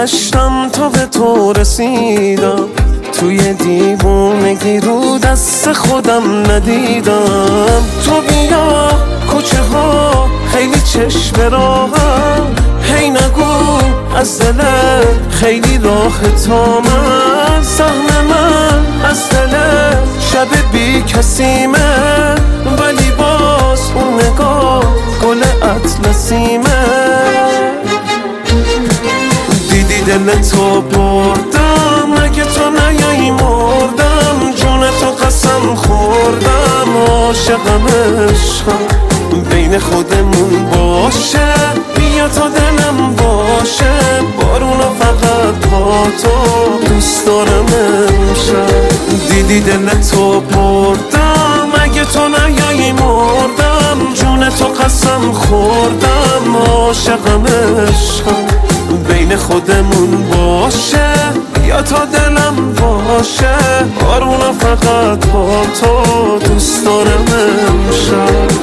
گشتم تا به تو رسیدم، توی دیوونگی رو دست خودم ندیدم. تو بیا کوچه ها خیلی چشم راهم، هی نگو از دلت خیلی راه تا من. سهم من از دلت شب بی کسیمه، ولی باز اون نگاه گل اطلسیمه. دیدی دل تو بردم، اگه تو نیایی مردم. جون تو قسم خوردم، عاشقم عشقم بین خودمون باشه. بیا تا دلم باشه، بارونا فقط با تو دوست دارم امشب. دیدی دل تو بردم، اگه تو نیایی مردم. جون تو قسم خوردم، عاشقم عشقم بین خودمون باشه. بیا تا دلم باشه، بارونا فقط با تو دوست دارم امشب.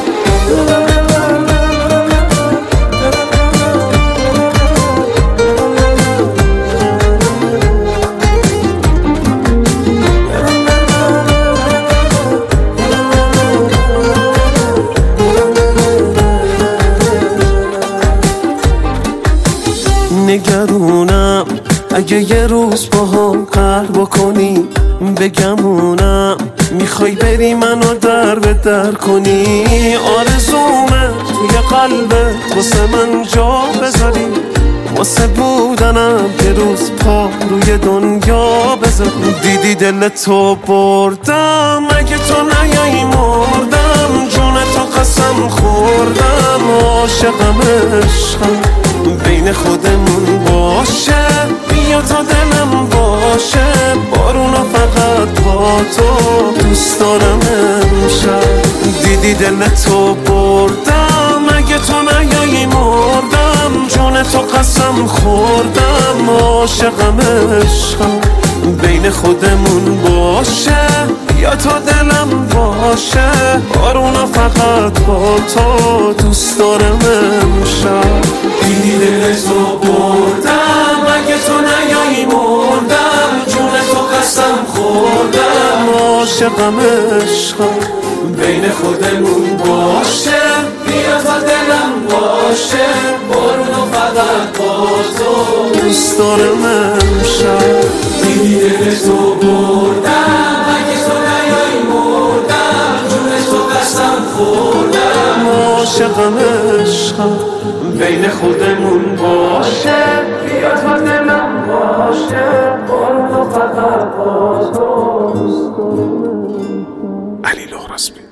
نگرونم اگه یه روز با هم قهر بکنی، بگمونم میخوای بری منو در به در کنی. آرزومه توی قلبت واسه من جا بذاری، واسه بودنم یه روز پا روی دنیا بذاری. دیدی دل تو بردم، اگه تو نیایی مردم. جون تو قسم خوردم، عاشقم عشقم بین خودمون باشه. بیا تا دلم باشه، بارونا فقط با تو دوست دارم امشب. دیدی دل تو بردم، اگه تو نیایی مردم. جون تو قسم خوردم، عاشقم عشقم بین خودمون باشه. بیا تا دلم باشه، بارونا فقط با تو دوست دارم امشب. دیدی دل تو بردم، اگه تو نیایی مردم. جون تو قسم خوردم، عاشقم عشقم بین خودمون باشه. بیا تا دلم باشه، بارونا فقط با تو دوست دارم امشب. دیدی دل تو بردم، اگه تو نیایی مردم. جون تو قسم خوردم، عاشقم عشقم بین خودمون باشه. بیا تا دلم باشه، بارونا فقط با تو. علی لهراسبی.